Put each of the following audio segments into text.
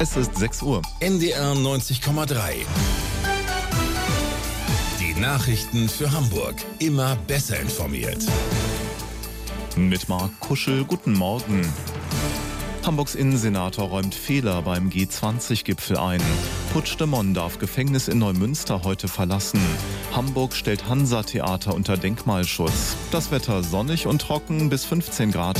Es ist 6 Uhr. NDR 90,3. Die Nachrichten für Hamburg. Immer besser informiert. Mit Marc Kuschel, guten Morgen. Hamburgs Innensenator räumt Fehler beim G20-Gipfel ein. Puigdemont darf Gefängnis in Neumünster heute verlassen. Hamburg stellt Hansa-Theater unter Denkmalschutz. Das Wetter sonnig und trocken bis 15 Grad.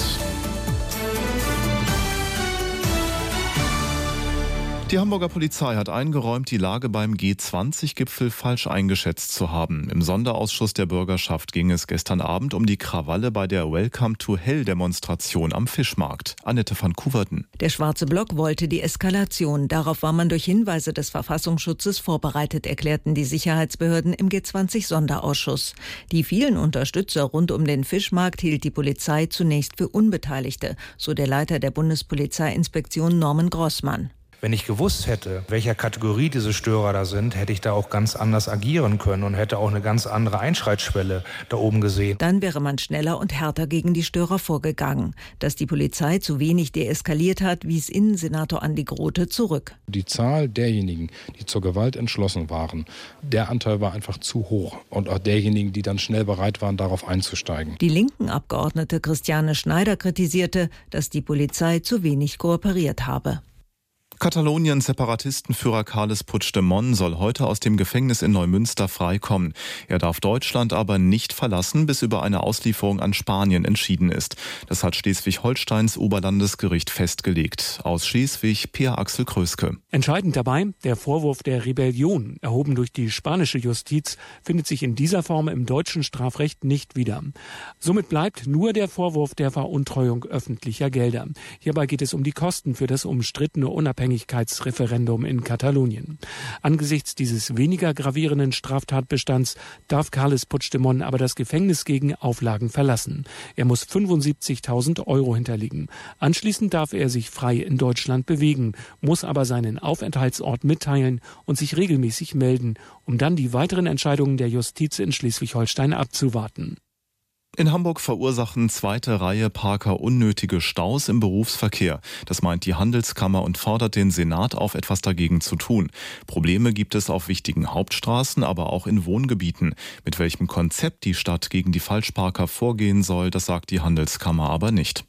Die Hamburger Polizei hat eingeräumt, die Lage beim G20-Gipfel falsch eingeschätzt zu haben. Im Sonderausschuss der Bürgerschaft ging es gestern Abend um die Krawalle bei der Welcome to Hell-Demonstration am Fischmarkt. Annette van Koeverden. Der Schwarze Block wollte die Eskalation. Darauf war man durch Hinweise des Verfassungsschutzes vorbereitet, erklärten die Sicherheitsbehörden im G20-Sonderausschuss. Die vielen Unterstützer rund um den Fischmarkt hielt die Polizei zunächst für Unbeteiligte, so der Leiter der Bundespolizeiinspektion Norman Grossmann. Wenn ich gewusst hätte, welcher Kategorie diese Störer da sind, hätte ich da auch ganz anders agieren können und hätte auch eine ganz andere Einschreitschwelle da oben gesehen. Dann wäre man schneller und härter gegen die Störer vorgegangen. Dass die Polizei zu wenig deeskaliert hat, wies Innensenator Andi Grote zurück. Die Zahl derjenigen, die zur Gewalt entschlossen waren, der Anteil war einfach zu hoch. Und auch derjenigen, die dann schnell bereit waren, darauf einzusteigen. Die linken Abgeordnete Christiane Schneider kritisierte, dass die Polizei zu wenig kooperiert habe. Kataloniens Separatistenführer Carles Puigdemont soll heute aus dem Gefängnis in Neumünster freikommen. Er darf Deutschland aber nicht verlassen, bis über eine Auslieferung an Spanien entschieden ist. Das hat Schleswig-Holsteins Oberlandesgericht festgelegt. Aus Schleswig Peer-Axel Kröske. Entscheidend dabei, der Vorwurf der Rebellion, erhoben durch die spanische Justiz, findet sich in dieser Form im deutschen Strafrecht nicht wieder. Somit bleibt nur der Vorwurf der Veruntreuung öffentlicher Gelder. Hierbei geht es um die Kosten für das umstrittene Unabhängigkeitsreferendum in Katalonien. Angesichts dieses weniger gravierenden Straftatbestands darf Carles Puigdemont aber das Gefängnis gegen Auflagen verlassen. Er muss 75.000 € hinterlegen. Anschließend darf er sich frei in Deutschland bewegen, muss aber seinen Aufenthaltsort mitteilen und sich regelmäßig melden, um dann die weiteren Entscheidungen der Justiz in Schleswig-Holstein abzuwarten. In Hamburg verursachen zweite Reihe Parker unnötige Staus im Berufsverkehr. Das meint die Handelskammer und fordert den Senat auf, etwas dagegen zu tun. Probleme gibt es auf wichtigen Hauptstraßen, aber auch in Wohngebieten. Mit welchem Konzept die Stadt gegen die Falschparker vorgehen soll, das sagt die Handelskammer aber nicht.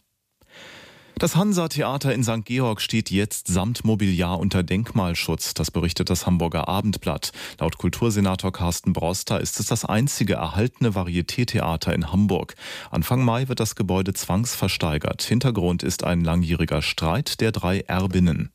Das Hansa-Theater in St. Georg steht jetzt samt Mobiliar unter Denkmalschutz. Das berichtet das Hamburger Abendblatt. Laut Kultursenator Carsten Broster ist es das einzige erhaltene Varieté-Theater in Hamburg. Anfang Mai wird das Gebäude zwangsversteigert. Hintergrund ist ein langjähriger Streit der 3 Erbinnen.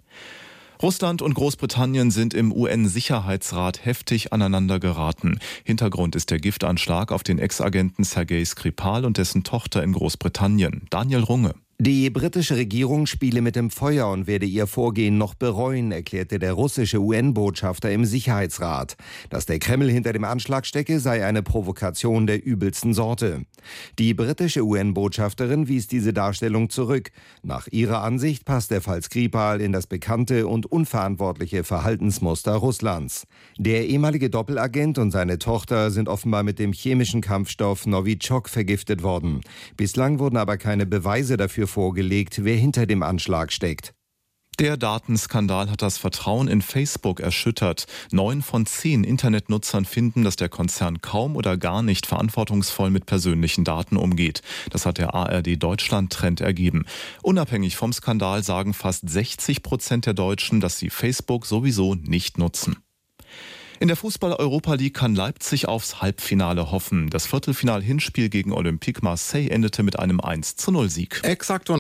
Russland und Großbritannien sind im UN-Sicherheitsrat heftig aneinander geraten. Hintergrund ist der Giftanschlag auf den Ex-Agenten Sergei Skripal und dessen Tochter in Großbritannien. Daniel Runge. Die britische Regierung spiele mit dem Feuer und werde ihr Vorgehen noch bereuen, erklärte der russische UN-Botschafter im Sicherheitsrat. Dass der Kreml hinter dem Anschlag stecke, sei eine Provokation der übelsten Sorte. Die britische UN-Botschafterin wies diese Darstellung zurück. Nach ihrer Ansicht passt der Fall Skripal in das bekannte und unverantwortliche Verhaltensmuster Russlands. Der ehemalige Doppelagent und seine Tochter sind offenbar mit dem chemischen Kampfstoff Novichok vergiftet worden. Bislang wurden aber keine Beweise dafür vorgelegt, wer hinter dem Anschlag steckt. Der Datenskandal hat das Vertrauen in Facebook erschüttert. 9 von 10 Internetnutzern finden, dass der Konzern kaum oder gar nicht verantwortungsvoll mit persönlichen Daten umgeht. Das hat der ARD-Deutschland-Trend ergeben. Unabhängig vom Skandal sagen fast 60% der Deutschen, dass sie Facebook sowieso nicht nutzen. In der Fußball-Europa League kann Leipzig aufs Halbfinale hoffen. Das Viertelfinal-Hinspiel gegen Olympique Marseille endete mit einem 1:0-Sieg. Exakt.